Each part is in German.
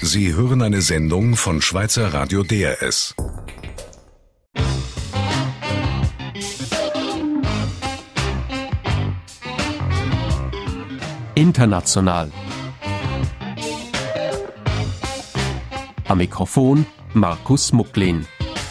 Sie hören eine Sendung von Schweizer Radio DRS. International. Am Mikrofon Markus Mucklin.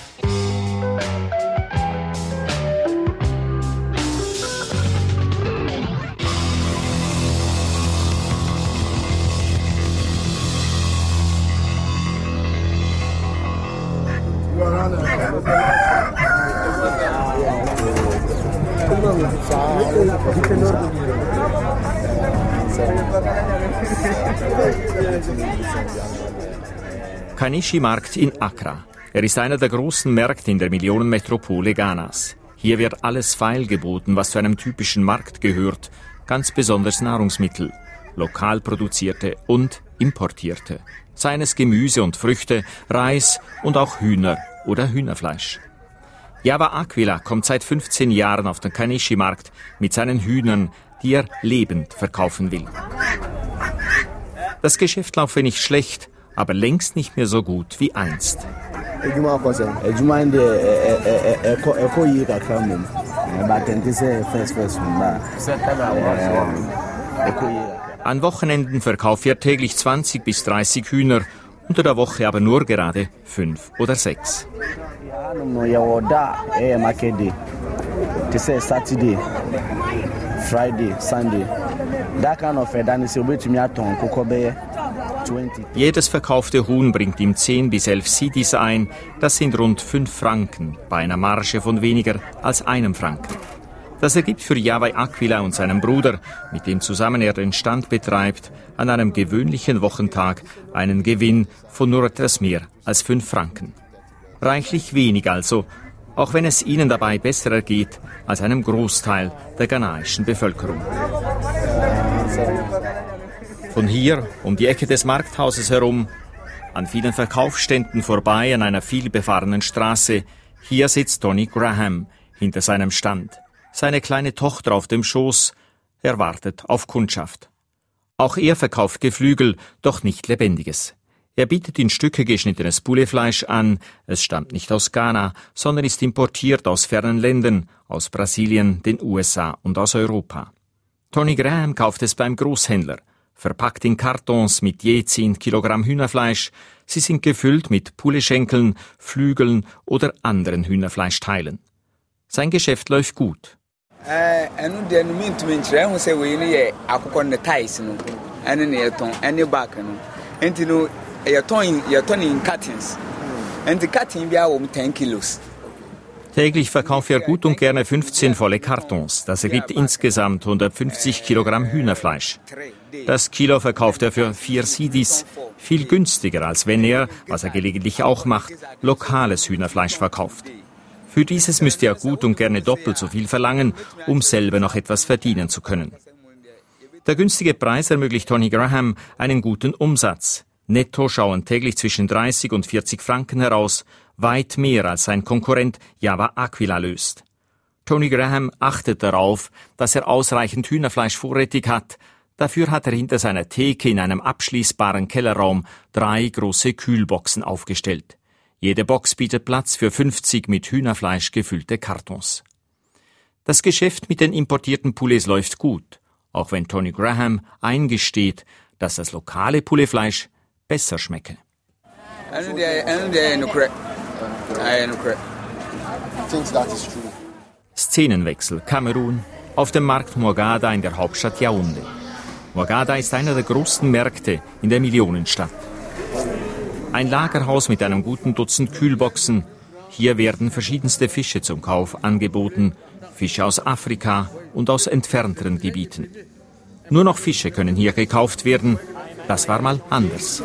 Kanishi-Markt in Accra. Er ist einer der großen Märkte in der Millionenmetropole Ghanas. Hier wird alles feilgeboten, was zu einem typischen Markt gehört, ganz besonders Nahrungsmittel, lokal produzierte und importierte. Seien es Gemüse und Früchte, Reis und auch Hühner oder Hühnerfleisch. Java Aquila kommt seit 15 Jahren auf den Kanishi-Markt mit seinen Hühnern, die er lebend verkaufen will. Das Geschäft laufe nicht schlecht, aber längst nicht mehr so gut wie einst. An Wochenenden verkauft er täglich 20 bis 30 Hühner, unter der Woche aber nur gerade 5 oder 6. Friday, Sunday. Jedes verkaufte Huhn bringt ihm 10 bis 11 Cedis ein. Das sind rund 5 Franken, bei einer Marge von weniger als 1 Franken. Das ergibt für Java Aquila und seinen Bruder, mit dem zusammen er den Stand betreibt, an einem gewöhnlichen Wochentag einen Gewinn von nur etwas mehr als 5 Franken. Reichlich wenig also, auch wenn es ihnen dabei besser ergeht als einem Großteil der ghanaischen Bevölkerung. Von hier, um die Ecke des Markthauses herum, an vielen Verkaufsständen vorbei, an einer vielbefahrenen Straße, hier sitzt Tony Graham hinter seinem Stand. Seine kleine Tochter auf dem Schoß, er wartet auf Kundschaft. Auch er verkauft Geflügel, doch nicht Lebendiges. Er bietet in Stücke geschnittenes Poulets-Fleisch an. Es stammt nicht aus Ghana, sondern ist importiert aus fernen Ländern, aus Brasilien, den USA und aus Europa. Tony Graham kauft es beim Großhändler, verpackt in Kartons mit je 10 Kilogramm Hühnerfleisch. Sie sind gefüllt mit Pouletschenkeln, Flügeln oder anderen Hühnerfleischteilen. Sein Geschäft läuft gut. Täglich verkauft er gut und gerne 15 volle Kartons. Das ergibt insgesamt 150 Kilogramm Hühnerfleisch. Das Kilo verkauft er für 4 Cedis, viel günstiger, als wenn er, was er gelegentlich auch macht, lokales Hühnerfleisch verkauft. Für dieses müsste er gut und gerne doppelt so viel verlangen, um selber noch etwas verdienen zu können. Der günstige Preis ermöglicht Tony Graham einen guten Umsatz. Netto schauen täglich zwischen 30 und 40 Franken heraus, weit mehr als sein Konkurrent Java Aquila löst. Tony Graham achtet darauf, dass er ausreichend Hühnerfleisch vorrätig hat. Dafür hat er hinter seiner Theke in einem abschließbaren Kellerraum 3 große Kühlboxen aufgestellt. Jede Box bietet Platz für 50 mit Hühnerfleisch gefüllte Kartons. Das Geschäft mit den importierten Poulets läuft gut, auch wenn Tony Graham eingesteht, dass das lokale Pouletfleisch besser schmecke. Szenenwechsel, Kamerun, auf dem Markt Hurghada in der Hauptstadt Yaoundé. Hurghada ist einer der großen Märkte in der Millionenstadt. Ein Lagerhaus mit einem guten Dutzend Kühlboxen. Hier werden verschiedenste Fische zum Kauf angeboten, Fische aus Afrika und aus entfernteren Gebieten. Nur noch Fische können hier gekauft werden. Das war mal anders.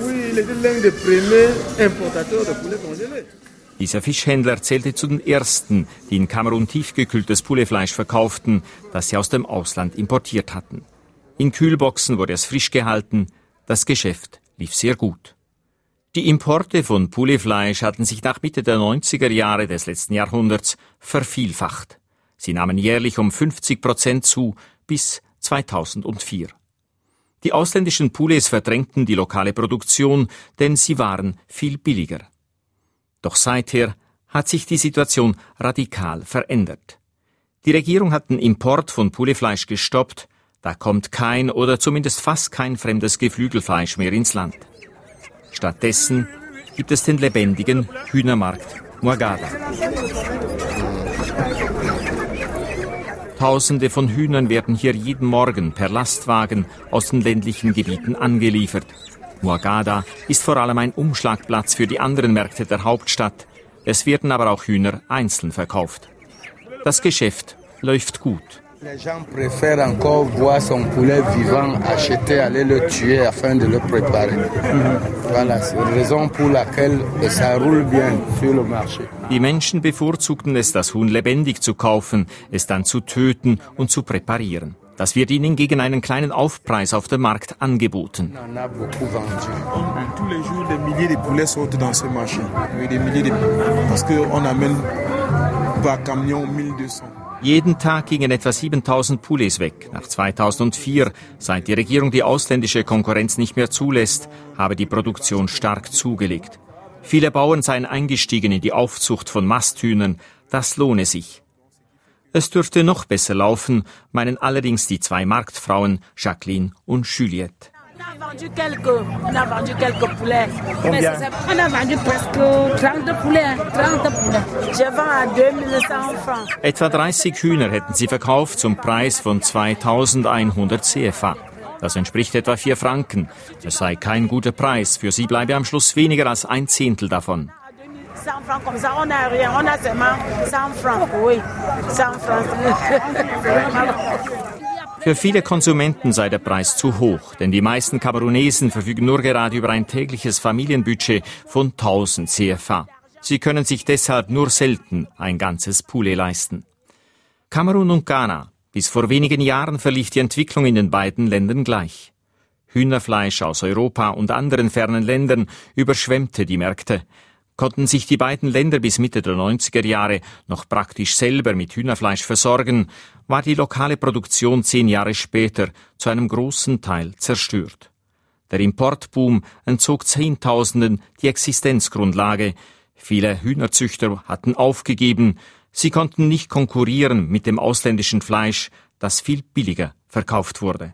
Dieser Fischhändler zählte zu den ersten, die in Kamerun tiefgekühltes Pouletfleisch verkauften, das sie aus dem Ausland importiert hatten. In Kühlboxen wurde es frisch gehalten, das Geschäft lief sehr gut. Die Importe von Pouletfleisch hatten sich nach Mitte der 90er Jahre des letzten Jahrhunderts vervielfacht. Sie nahmen jährlich um 50% zu bis 2004. Die ausländischen Poulets verdrängten die lokale Produktion, denn sie waren viel billiger. Doch seither hat sich die Situation radikal verändert. Die Regierung hat den Import von Pouletfleisch gestoppt. Da kommt kein oder zumindest fast kein fremdes Geflügelfleisch mehr ins Land. Stattdessen gibt es den lebendigen Hühnermarkt Moagada. Tausende von Hühnern werden hier jeden Morgen per Lastwagen aus den ländlichen Gebieten angeliefert. Moagada ist vor allem ein Umschlagplatz für die anderen Märkte der Hauptstadt. Es werden aber auch Hühner einzeln verkauft. Das Geschäft läuft gut. Les gens préfèrent encore voir son poulet vivant, acheter, aller le tuer afin de le préparer. Voilà, c'est la raison pour laquelle ça roule bien sur le marché. Die Menschen bevorzugten es, das Huhn lebendig zu kaufen, es dann zu töten und zu präparieren. Das wird ihnen gegen einen kleinen Aufpreis auf dem Markt angeboten. On a beaucoup vendu. Tous les jours, des milliers de poulets sortent dans ce marché. Oui, des milliers de poulets. Parce qu'on amène par camion 1200. Jeden Tag gingen etwa 7000 Poulets weg. Nach 2004, seit die Regierung die ausländische Konkurrenz nicht mehr zulässt, habe die Produktion stark zugelegt. Viele Bauern seien eingestiegen in die Aufzucht von Masthühnern. Das lohne sich. Es dürfte noch besser laufen, meinen allerdings die zwei Marktfrauen Jacqueline und Juliette. On a vendu quelques poulets. Combien? On a vendu presque 30 poulets. Je vends à 2100 francs. Etwa 30 Hühner hätten sie verkauft zum Preis von 2100 CFA. Das entspricht etwa 4 Franken. Es sei kein guter Preis. Für sie bleibe am Schluss weniger als 1/10 davon. 100 francs comme ça, on n'a rien. On a seulement 100 francs. Oui, 100 francs. Für viele Konsumenten sei der Preis zu hoch, denn die meisten Kamerunesen verfügen nur gerade über ein tägliches Familienbudget von 1000 CFA. Sie können sich deshalb nur selten ein ganzes Poulet leisten. Kamerun und Ghana. Bis vor wenigen Jahren verlief die Entwicklung in den beiden Ländern gleich. Hühnerfleisch aus Europa und anderen fernen Ländern überschwemmte die Märkte. Konnten sich die beiden Länder bis Mitte der 90er Jahre noch praktisch selber mit Hühnerfleisch versorgen, war die lokale Produktion 10 Jahre später zu einem großen Teil zerstört. Der Importboom entzog Zehntausenden die Existenzgrundlage. Viele Hühnerzüchter hatten aufgegeben. Sie konnten nicht konkurrieren mit dem ausländischen Fleisch, das viel billiger verkauft wurde.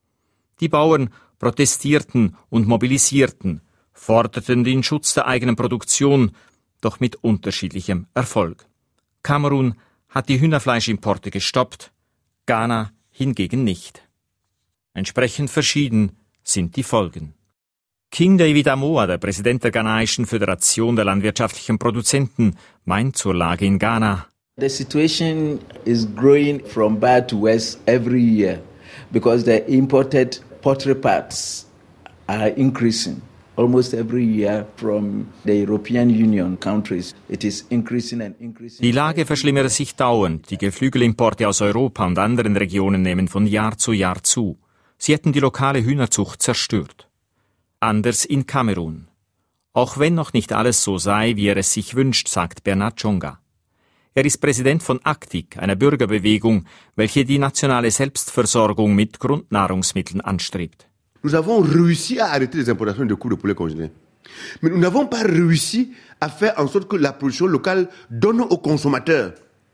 Die Bauern protestierten und mobilisierten, forderten den Schutz der eigenen Produktion, doch mit unterschiedlichem Erfolg. Kamerun hat die Hühnerfleischimporte gestoppt, Ghana hingegen nicht. Entsprechend verschieden sind die Folgen. King David Amoah, der Präsident der ghanaischen Föderation der landwirtschaftlichen Produzenten, meint zur Lage in Ghana: The situation is growing from bad to worse every year because the imported poultry parts are increasing. Almost every year from the European Union countries, it is increasing and increasing. Die Lage verschlimmert sich dauernd. Die Geflügelimporte aus Europa und anderen Regionen nehmen von Jahr zu Jahr zu. Sie hätten die lokale Hühnerzucht zerstört. Anders in Kamerun. Auch wenn noch nicht alles so sei, wie er es sich wünscht, sagt Bernard Chonga. Er ist Präsident von ACTIC, einer Bürgerbewegung, welche die nationale Selbstversorgung mit Grundnahrungsmitteln anstrebt. Nous avons réussi à arrêter les importations de coups de poulet congelés. Mais nous n'avons pas réussi à faire en sorte que la production locale donne aux consommateurs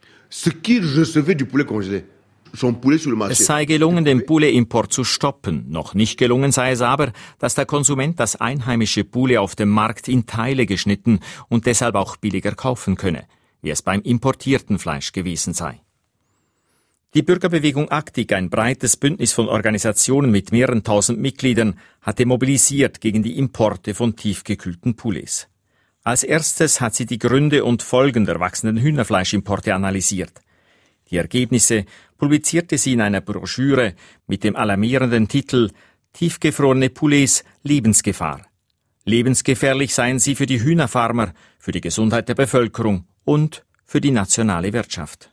ce qu'ils recevaient du poulet congelé. Son poulet sur le marché. Es sei gelungen, den Poulet-Import zu stoppen. Noch nicht gelungen sei es aber, dass der Konsument das einheimische Poulet auf dem Markt in Teile geschnitten und deshalb auch billiger kaufen könne, wie es beim importierten Fleisch gewesen sei. Die Bürgerbewegung ACTIC, ein breites Bündnis von Organisationen mit mehreren tausend Mitgliedern, hatte mobilisiert gegen die Importe von tiefgekühlten Poulets. Als erstes hat sie die Gründe und Folgen der wachsenden Hühnerfleischimporte analysiert. Die Ergebnisse publizierte sie in einer Broschüre mit dem alarmierenden Titel »Tiefgefrorene Poulets Lebensgefahr«. Lebensgefährlich seien sie für die Hühnerfarmer, für die Gesundheit der Bevölkerung und für die nationale Wirtschaft.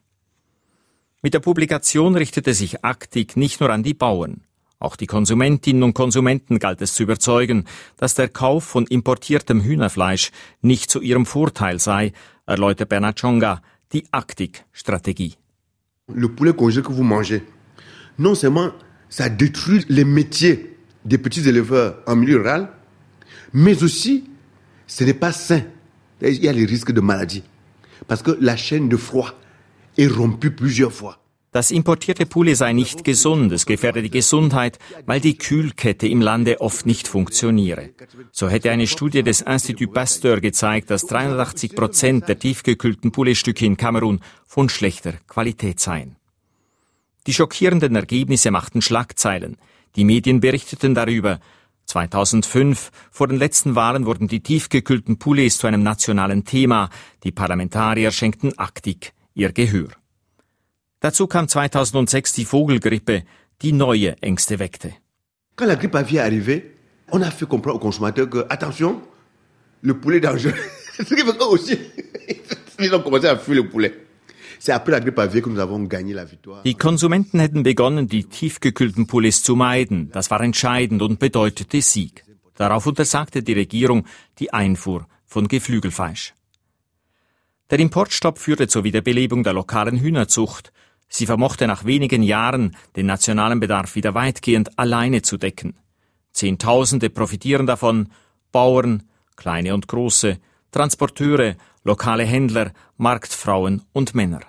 Mit der Publikation richtete sich ACTIC nicht nur an die Bauern. Auch die Konsumentinnen und Konsumenten galt es zu überzeugen, dass der Kauf von importiertem Hühnerfleisch nicht zu ihrem Vorteil sei, erläutert Bernard Chonga die ACTIC-Strategie. Le poulet congelé que vous mangez, non seulement ça détruit les métiers des petits éleveurs en milieu rural, mais aussi, ce n'est pas sain. Il y a les risques de maladie, parce que la chaîne de froid est rompue plusieurs fois. Das importierte Poulet sei nicht gesund, es gefährde die Gesundheit, weil die Kühlkette im Lande oft nicht funktioniere. So hätte eine Studie des Institut Pasteur gezeigt, dass 83% der tiefgekühlten Pouletstücke in Kamerun von schlechter Qualität seien. Die schockierenden Ergebnisse machten Schlagzeilen. Die Medien berichteten darüber. 2005, vor den letzten Wahlen, wurden die tiefgekühlten Poulets zu einem nationalen Thema. Die Parlamentarier schenkten aktiv ihr Gehör. Dazu kam 2006 die Vogelgrippe, die neue Ängste weckte. Quand la grippe aviaire est arrivée, on a fait comprendre aux consommateurs que, attention, le poulet est dangereux. Eux aussi, ils ont commencé à fuir le poulet. C'est après la grippe aviaire que nous avons gagné la victoire. Die Konsumenten hätten begonnen, die tiefgekühlten Poulets zu meiden. Das war entscheidend und bedeutete Sieg. Darauf untersagte die Regierung die Einfuhr von Geflügelfleisch. Der Importstopp führte zur Wiederbelebung der lokalen Hühnerzucht. Sie vermochte nach wenigen Jahren, den nationalen Bedarf wieder weitgehend alleine zu decken. Zehntausende profitieren davon, Bauern, kleine und große, Transporteure, lokale Händler, Marktfrauen und Männer.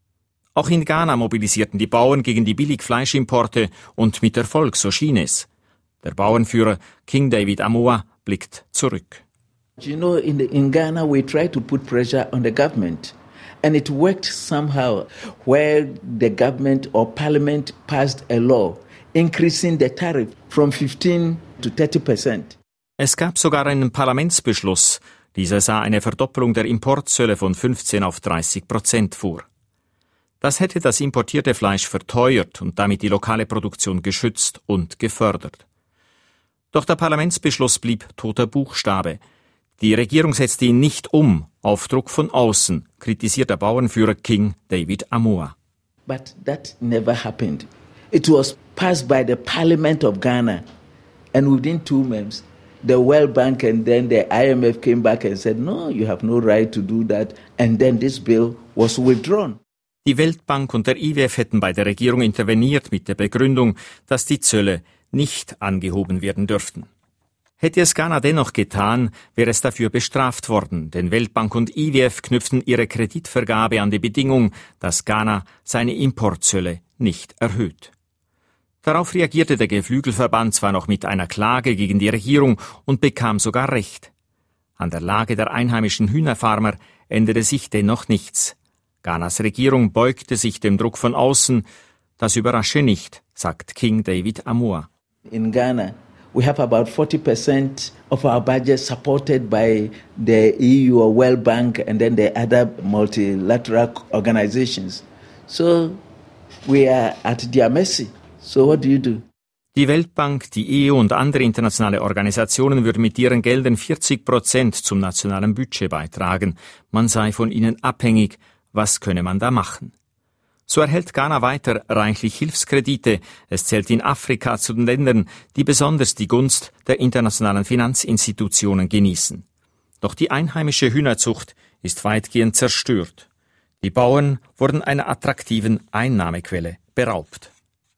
Auch in Ghana mobilisierten die Bauern gegen die Billigfleischimporte und mit Erfolg, so schien es. Der Bauernführer King David Amoah blickt zurück. You know, in Ghana we try to put pressure on the government. And it worked somehow where the government or parliament passed a law increasing the tariff from 15 to 30%. Es gab sogar einen Parlamentsbeschluss. Dieser sah eine Verdoppelung der Importzölle von 15 auf 30% vor. Das hätte das importierte Fleisch verteuert und damit die lokale Produktion geschützt und gefördert. Doch der Parlamentsbeschluss blieb toter Buchstabe. Die Regierung setzte ihn nicht um, auf Druck von außen, kritisiert der Bauernführer King David Amoah. But that never happened. It was passed by the Parliament of Ghana, and within 2 months, the World Bank and then the IMF came back and said, no, you have no right to do that, and then this bill was withdrawn. Die Weltbank und der IWF hätten bei der Regierung interveniert mit der Begründung, dass die Zölle nicht angehoben werden dürften. Hätte es Ghana dennoch getan, wäre es dafür bestraft worden, denn Weltbank und IWF knüpften ihre Kreditvergabe an die Bedingung, dass Ghana seine Importzölle nicht erhöht. Darauf reagierte der Geflügelverband zwar noch mit einer Klage gegen die Regierung und bekam sogar Recht. An der Lage der einheimischen Hühnerfarmer änderte sich dennoch nichts. Ghanas Regierung beugte sich dem Druck von außen. Das überrasche nicht, sagt King David Amoah. In Ghana, we have about 40% of our budget supported by the EU or World Bank and then the other multilateral organizations. So we are at their mercy. So what do you do? Die Weltbank, die EU und andere internationale Organisationen würden mit ihren Geldern 40% zum nationalen Budget beitragen. Man sei von ihnen abhängig. Was könne man da machen? So erhält Ghana weiter reichlich Hilfskredite. Es zählt in Afrika zu den Ländern, die besonders die Gunst der internationalen Finanzinstitutionen genießen. Doch die einheimische Hühnerzucht ist weitgehend zerstört. Die Bauern wurden einer attraktiven Einnahmequelle beraubt.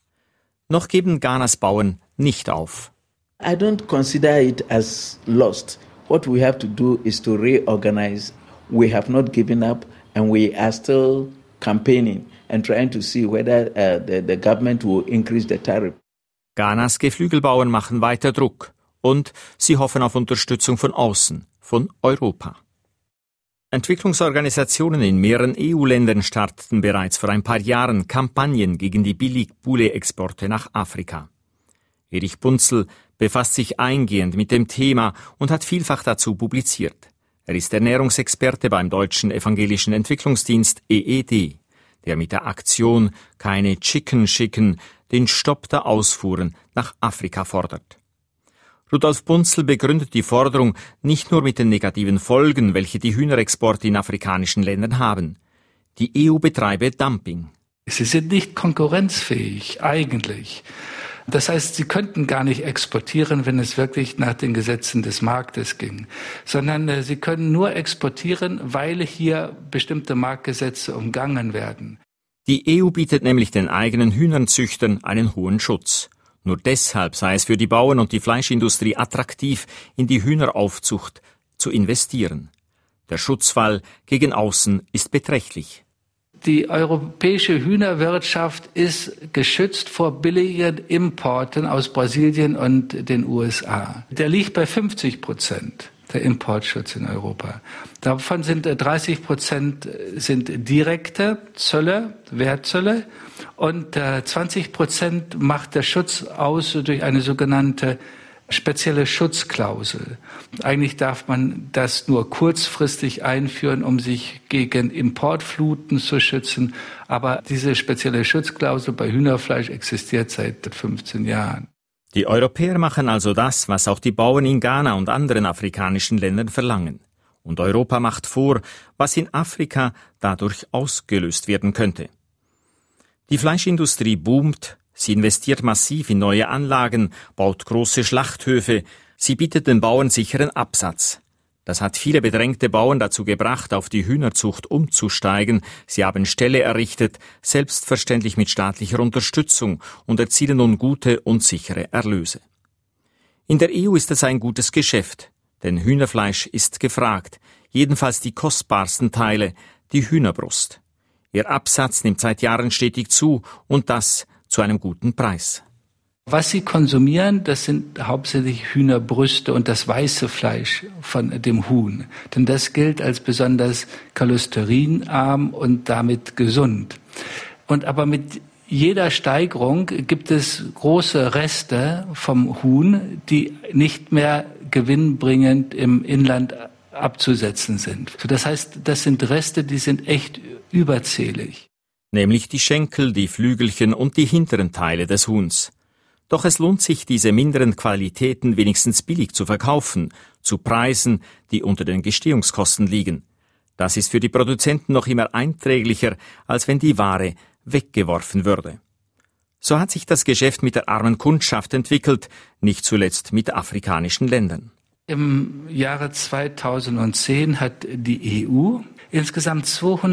Noch geben Ghanas Bauern nicht auf. I don't consider it as lost. What we have to do is to reorganize. We have not given up and we are still campaigning and trying to see whether the government will increase the tariff. Ghanas Geflügelbauern machen weiter Druck und sie hoffen auf Unterstützung von außen, von Europa. Entwicklungsorganisationen in mehreren EU-Ländern starteten bereits vor ein paar Jahren Kampagnen gegen die Billig-Poulet-Exporte nach Afrika. Erich Bunzel befasst sich eingehend mit dem Thema und hat vielfach dazu publiziert. Er ist Ernährungsexperte beim Deutschen Evangelischen Entwicklungsdienst EED, der mit der Aktion Keine Chicken schicken den Stopp der Ausfuhren nach Afrika fordert. Rudolf Bunzel begründet die Forderung nicht nur mit den negativen Folgen, welche die Hühnerexporte in afrikanischen Ländern haben. Die EU betreibe Dumping. Sie sind nicht konkurrenzfähig eigentlich. Das heißt, sie könnten gar nicht exportieren, wenn es wirklich nach den Gesetzen des Marktes ging, sondern sie können nur exportieren, weil hier bestimmte Marktgesetze umgangen werden. Die EU bietet nämlich den eigenen Hühnerzüchtern einen hohen Schutz. Nur deshalb sei es für die Bauern und die Fleischindustrie attraktiv, in die Hühneraufzucht zu investieren. Der Schutzwall gegen außen ist beträchtlich. Die europäische Hühnerwirtschaft ist geschützt vor billigen Importen aus Brasilien und den USA. Der liegt bei 50%, der Importschutz in Europa. Davon sind 30% sind direkte Zölle, Wertzölle, und 20% macht der Schutz aus durch eine sogenannte spezielle Schutzklausel. Eigentlich darf man das nur kurzfristig einführen, um sich gegen Importfluten zu schützen. Aber diese spezielle Schutzklausel bei Hühnerfleisch existiert seit 15 Jahren. Die Europäer machen also das, was auch die Bauern in Ghana und anderen afrikanischen Ländern verlangen. Und Europa macht vor, was in Afrika dadurch ausgelöst werden könnte. Die Fleischindustrie boomt. Sie investiert massiv in neue Anlagen, baut große Schlachthöfe. Sie bietet den Bauern sicheren Absatz. Das hat viele bedrängte Bauern dazu gebracht, auf die Hühnerzucht umzusteigen. Sie haben Ställe errichtet, selbstverständlich mit staatlicher Unterstützung, und erzielen nun gute und sichere Erlöse. In der EU ist es ein gutes Geschäft, denn Hühnerfleisch ist gefragt, jedenfalls die kostbarsten Teile, die Hühnerbrust. Ihr Absatz nimmt seit Jahren stetig zu, und das zu einem guten Preis. Was sie konsumieren, das sind hauptsächlich Hühnerbrüste und das weiße Fleisch von dem Huhn. Denn das gilt als besonders cholesterinarm und damit gesund. Und aber mit jeder Steigerung gibt es große Reste vom Huhn, die nicht mehr gewinnbringend im Inland abzusetzen sind. Das heißt, das sind Reste, die sind echt überzählig. Nämlich die Schenkel, die Flügelchen und die hinteren Teile des Huhns. Doch es lohnt sich, diese minderen Qualitäten wenigstens billig zu verkaufen, zu Preisen, die unter den Gestehungskosten liegen. Das ist für die Produzenten noch immer einträglicher, als wenn die Ware weggeworfen würde. So hat sich das Geschäft mit der armen Kundschaft entwickelt, nicht zuletzt mit afrikanischen Ländern. Im Jahre 2010 hat die EU insgesamt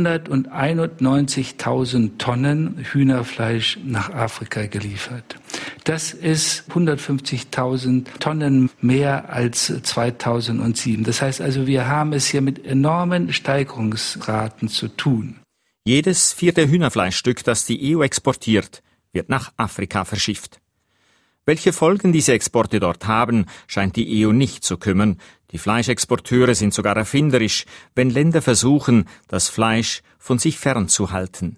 291.000 Tonnen Hühnerfleisch nach Afrika geliefert. Das ist 150.000 Tonnen mehr als 2007. Das heißt also, wir haben es hier mit enormen Steigerungsraten zu tun. Jedes 4. Hühnerfleischstück, das die EU exportiert, wird nach Afrika verschifft. Welche Folgen diese Exporte dort haben, scheint die EU nicht zu kümmern. Die Fleischexporteure sind sogar erfinderisch, wenn Länder versuchen, das Fleisch von sich fernzuhalten.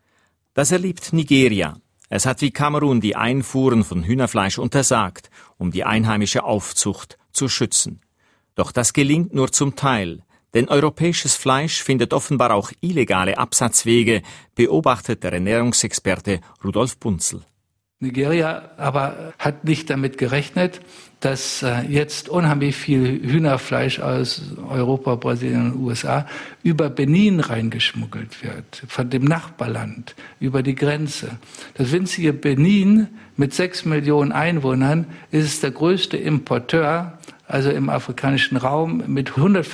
Das erlebt Nigeria. Es hat wie Kamerun die Einfuhren von Hühnerfleisch untersagt, um die einheimische Aufzucht zu schützen. Doch das gelingt nur zum Teil, denn europäisches Fleisch findet offenbar auch illegale Absatzwege, beobachtet der Ernährungsexperte Rudolf Bunzel. Nigeria aber hat nicht damit gerechnet, dass jetzt unheimlich viel Hühnerfleisch aus Europa, Brasilien und USA über Benin reingeschmuggelt wird, von dem Nachbarland, über die Grenze. Das winzige Benin mit 6 Millionen Einwohnern ist der größte Importeur, also im afrikanischen Raum, mit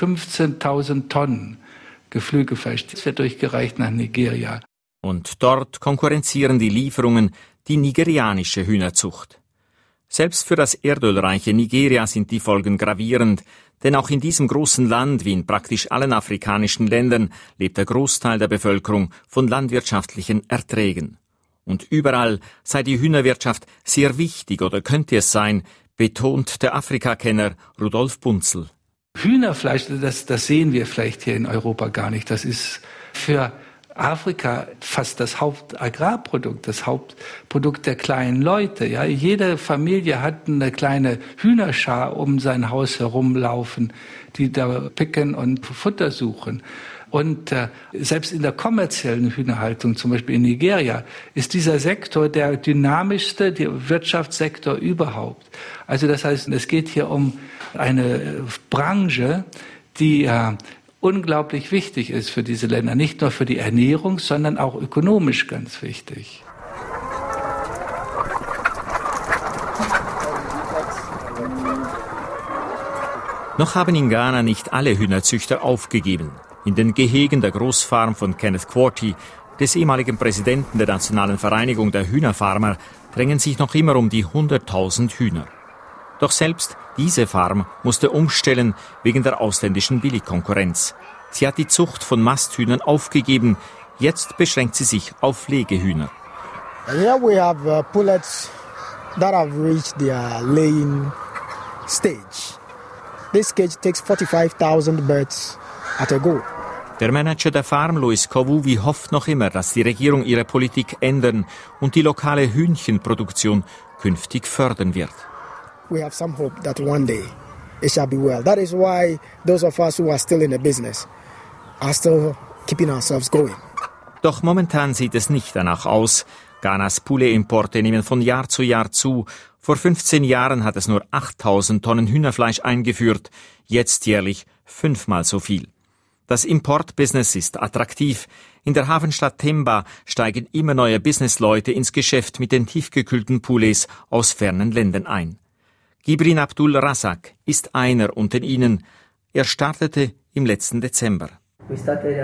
115.000 Tonnen Geflügelfleisch. Das wird durchgereicht nach Nigeria. Und dort konkurrenzieren die Lieferungen die nigerianische Hühnerzucht. Selbst für das erdölreiche Nigeria sind die Folgen gravierend, denn auch in diesem großen Land, wie in praktisch allen afrikanischen Ländern, lebt der Großteil der Bevölkerung von landwirtschaftlichen Erträgen. Und überall sei die Hühnerwirtschaft sehr wichtig oder könnte es sein, betont der Afrikakenner Rudolf Bunzel. Hühnerfleisch, das sehen wir vielleicht hier in Europa gar nicht. Das ist für Afrika fast das Hauptagrarprodukt, das Hauptprodukt der kleinen Leute. Ja, jede Familie hat eine kleine Hühnerschar um sein Haus herumlaufen, die da picken und Futter suchen. Und selbst in der kommerziellen Hühnerhaltung, zum Beispiel in Nigeria, ist dieser Sektor der dynamischste, der Wirtschaftssektor überhaupt. Also das heißt, es geht hier um eine Branche, die unglaublich wichtig ist für diese Länder, nicht nur für die Ernährung, sondern auch ökonomisch ganz wichtig. Noch haben in Ghana nicht alle Hühnerzüchter aufgegeben. In den Gehegen der Großfarm von Kenneth Quarty des ehemaligen Präsidenten der Nationalen Vereinigung der Hühnerfarmer drängen sich noch immer um die 100.000 Hühner. Doch selbst diese Farm musste umstellen wegen der ausländischen Billigkonkurrenz. Sie hat die Zucht von Masthühnern aufgegeben. Jetzt beschränkt sie sich auf Legehühner. Here we have pullets that have reached their laying stage. This cage takes 45,000 birds at a go. Der Manager der Farm, Louis Kowuvi, hofft noch immer, dass die Regierung ihre Politik ändern und die lokale Hühnchenproduktion künftig fördern wird. We have some hope that one day it shall be well. That is why those of us who are still in the business are still keeping ourselves going. Doch momentan sieht es nicht danach aus. Ghanas Poulet-Importe nehmen von Jahr zu Jahr zu. Vor 15 Jahren hat es nur 8.000 Tonnen Hühnerfleisch eingeführt, jetzt jährlich 5-mal so viel. Das Importbusiness ist attraktiv. In der Hafenstadt Themba steigen immer neue Businessleute ins Geschäft mit den tiefgekühlten Poulets aus fernen Ländern ein. Gibrin Abdul Razak ist einer unter ihnen. Er startete im letzten Dezember. We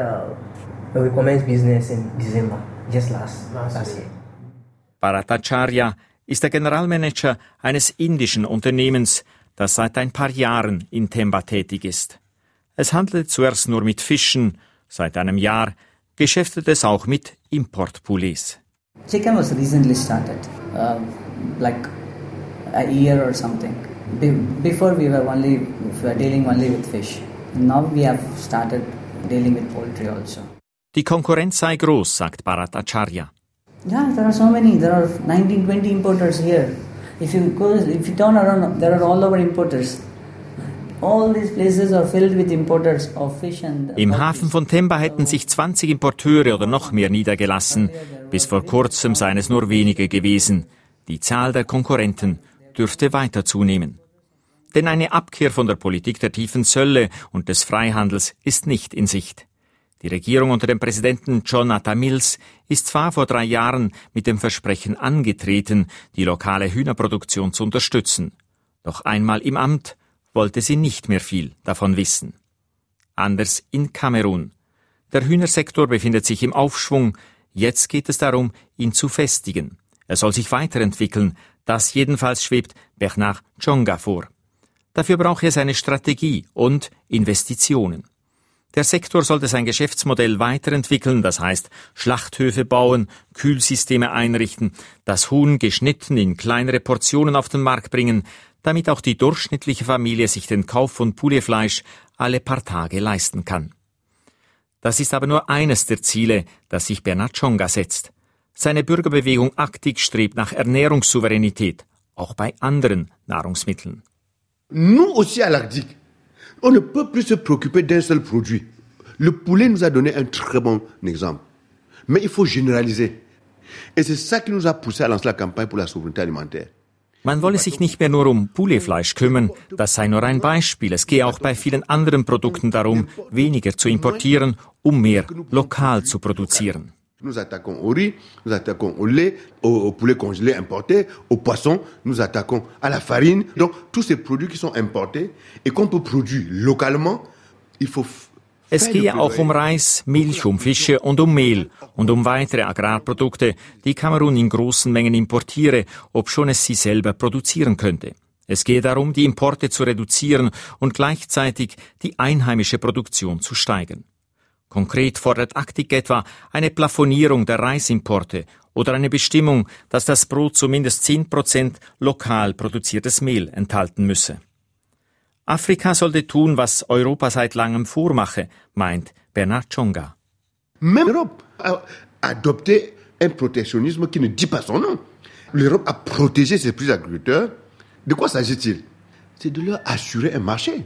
commenced business in December, just last year. Bharat Acharya ist der Generalmanager eines indischen Unternehmens, das seit ein paar Jahren in Themba tätig ist. Es handelte zuerst nur mit Fischen, seit einem Jahr geschäftet es auch mit Importpoulets. Chicken was recently started, like a year or something. Before we were dealing only with fish. Now we have started dealing with poultry also. Die Konkurrenz sei groß, sagt Bharat Acharya. Yeah, there are so many. There are 19, 20 importers here. If you turn around, there are all over importers. All these places are filled with importers of fish and Im Hafen von Themba hätten sich 20 Importeure oder noch mehr niedergelassen. Bis vor kurzem seien es nur wenige gewesen. Die Zahl der Konkurrenten dürfte weiter zunehmen. Denn eine Abkehr von der Politik der tiefen Zölle und des Freihandels ist nicht in Sicht. Die Regierung unter dem Präsidenten John Atta Mills ist zwar vor 3 Jahren mit dem Versprechen angetreten, die lokale Hühnerproduktion zu unterstützen. Doch einmal im Amt wollte sie nicht mehr viel davon wissen. Anders in Kamerun. Der Hühnersektor befindet sich im Aufschwung. Jetzt geht es darum, ihn zu festigen. Er soll sich weiterentwickeln. Das jedenfalls schwebt Bernard Tsonga vor. Dafür braucht er seine Strategie und Investitionen. Der Sektor sollte sein Geschäftsmodell weiterentwickeln, das heißt Schlachthöfe bauen, Kühlsysteme einrichten, das Huhn geschnitten in kleinere Portionen auf den Markt bringen, damit auch die durchschnittliche Familie sich den Kauf von Pouletfleisch alle paar Tage leisten kann. Das ist aber nur eines der Ziele, das sich Bernard Tsonga setzt. Seine Bürgerbewegung Actic strebt nach Ernährungssouveränität, auch bei anderen Nahrungsmitteln. Nous aussi à l'Arctique, on ne peut plus se préoccuper d'un seul produit. Le poulet nous a donné un très bon exemple. Mais il faut généraliser. Et c'est ça qui nous a poussé à lancer la campagne pour la souveraineté alimentaire. Man wolle sich nicht mehr nur um Pouletfleisch kümmern, das sei nur ein Beispiel. Es gehe auch bei vielen anderen Produkten darum, weniger zu importieren, um mehr lokal zu produzieren. Nous attaquons au riz, nous attaquons au lait, au poulet congelé importé, au poisson, nous attaquons à la farine. Donc tous ces produits qui sont importés et qu'on peut produire localement, il faut Es gehe auch um Reis, Milch, um Fische und um Mehl und um weitere Agrarprodukte, die Kamerun in großen Mengen importiere, obschon es sie selber produzieren könnte. Es gehe darum, die Importe zu reduzieren und gleichzeitig die einheimische Produktion zu steigern. Konkret fordert Actic etwa eine Plafonierung der Reisimporte oder eine Bestimmung, dass das Brot zumindest 10% lokal produziertes Mehl enthalten müsse. Afrika sollte tun, was Europa seit langem vormache, meint Bernard Tsonga. Même l'Europe a adopté un protectionnisme qui ne dit pas son nom. L'Europe a protégé ses petits agriculteurs. De quoi s'agit-il? C'est de leur assurer un marché.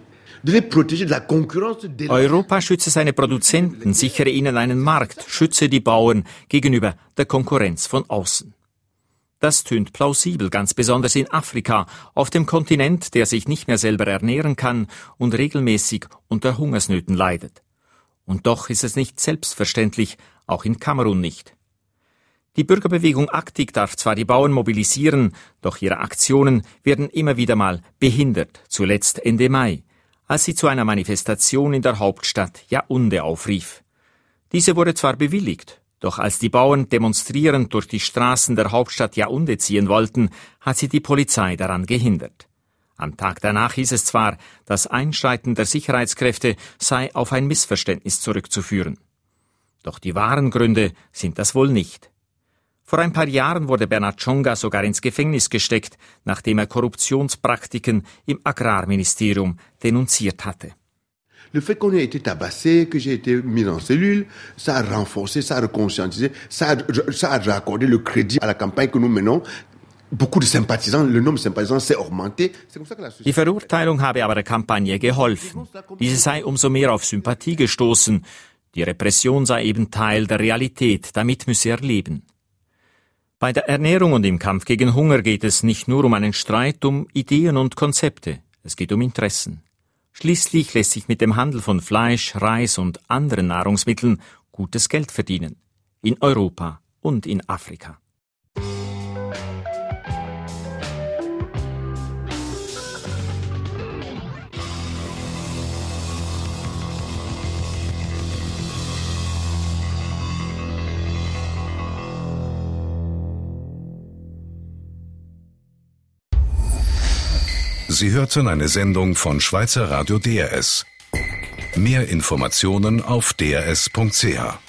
Europa schütze seine Produzenten, sichere ihnen einen Markt, schütze die Bauern gegenüber der Konkurrenz von außen. Das tönt plausibel, ganz besonders in Afrika, auf dem Kontinent, der sich nicht mehr selber ernähren kann und regelmäßig unter Hungersnöten leidet. Und doch ist es nicht selbstverständlich, auch in Kamerun nicht. Die Bürgerbewegung Actic darf zwar die Bauern mobilisieren, doch ihre Aktionen werden immer wieder mal behindert, zuletzt Ende Mai, als sie zu einer Manifestation in der Hauptstadt Yaoundé aufrief. Diese wurde zwar bewilligt, Doch als die Bauern demonstrierend durch die Straßen der Hauptstadt Yaoundé ziehen wollten, hat sie die Polizei daran gehindert. Am Tag danach hieß es zwar, das Einschreiten der Sicherheitskräfte sei auf ein Missverständnis zurückzuführen. Doch die wahren Gründe sind das wohl nicht. Vor ein paar Jahren wurde Bernard Chonga sogar ins Gefängnis gesteckt, nachdem er Korruptionspraktiken im Agrarministerium denunziert hatte. Le fait qu'on ait été tabassé, que j'ai été mis en cellule, ça a renforcé, ça a reconscientisé, ça a accordé le crédit à la campagne que nous menons. Beaucoup de sympathisants, le nombre de sympathisants s'est augmenté. Die Verurteilung habe aber der Kampagne geholfen. Diese sei umso mehr auf Sympathie gestoßen. Die Repression sei eben Teil der Realität, damit müsse er leben. Bei der Ernährung und im Kampf gegen Hunger geht es nicht nur um einen Streit, um Ideen und Konzepte. Es geht um Interessen. Schließlich lässt sich mit dem Handel von Fleisch, Reis und anderen Nahrungsmitteln gutes Geld verdienen. In Europa und in Afrika. Sie hörten eine Sendung von Schweizer Radio DRS. Mehr Informationen auf drs.ch.